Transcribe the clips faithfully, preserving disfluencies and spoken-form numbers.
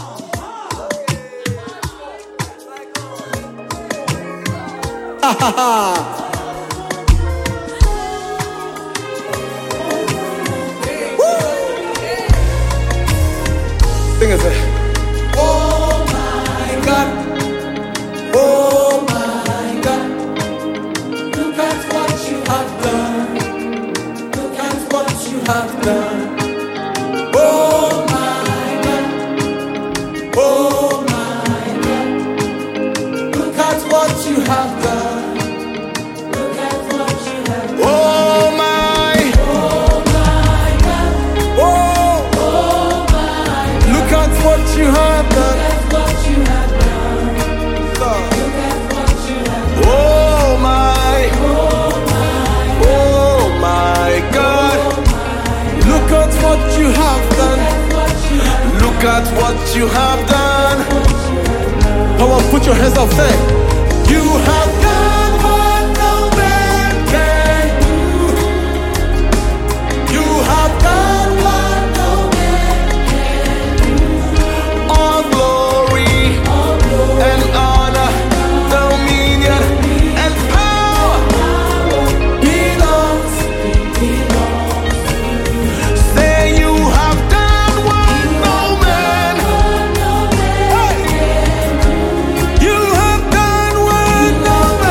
Sing it, say. Oh my God, oh my God, look at what you have done, look at what you have done. Oh my God, oh my God, look at what you have done, look at what you have done. Oh my, oh my God, oh, oh my God, look at what you have done, look at what you have done, look at what you have done. Oh my, oh my, oh my God, look at what you have done. Look at what you have done. Come on, put your hands up, say, you have done what no man can do. You have done what no man can do. All glory, all glory and honor, dominion and power belongs, belongs. Say you have done what no man, hey. You have done what no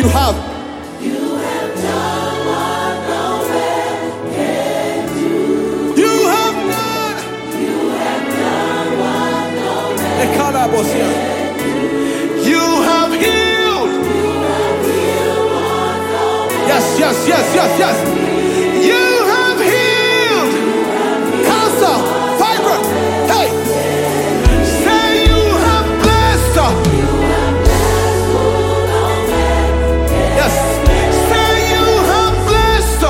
you have. You have done. You have healed. Yes, yes, yes, yes, yes. You have healed. Cancer, fibroid. Hey. Say you have blessed. Yes. Say you have blessed.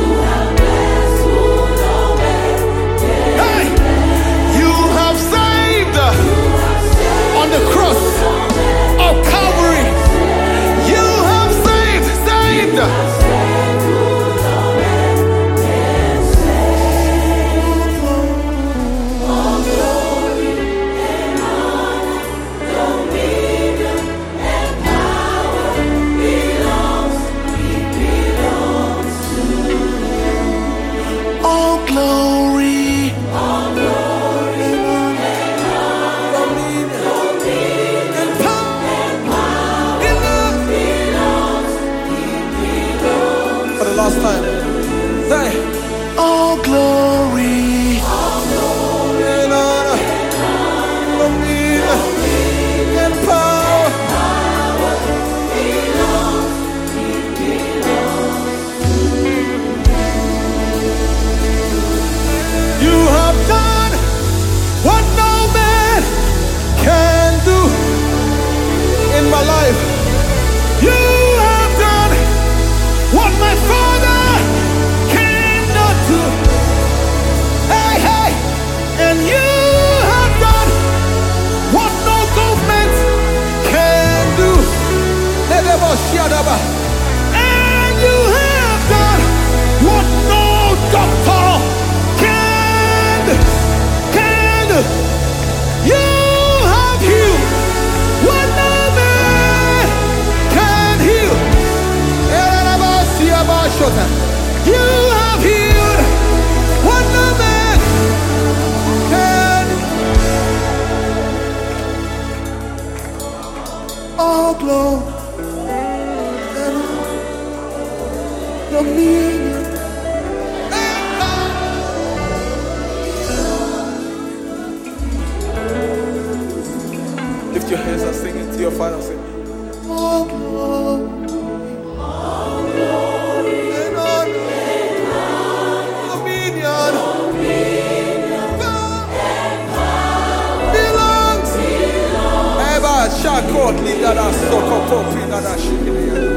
Hey. You have saved on the cross of Calvary. You have saved, saved. All glory, all glory, dominion, and power belongs. For the last time, say, all glory, all glory, and honor, dominion, and power. You have done what no man can do in my life. You have done what my Father cannot do. Hey, hey, and you have done what no government can do. And you have done what no doctor can, can. You have healed what no man can heal. You have healed what no man can. All glory and dominion. Lift your hands and sing it to your Father. Sing. All glory, all glory and honor, dominion, belongs. Eba shakot lidada soko popi nada shikiri.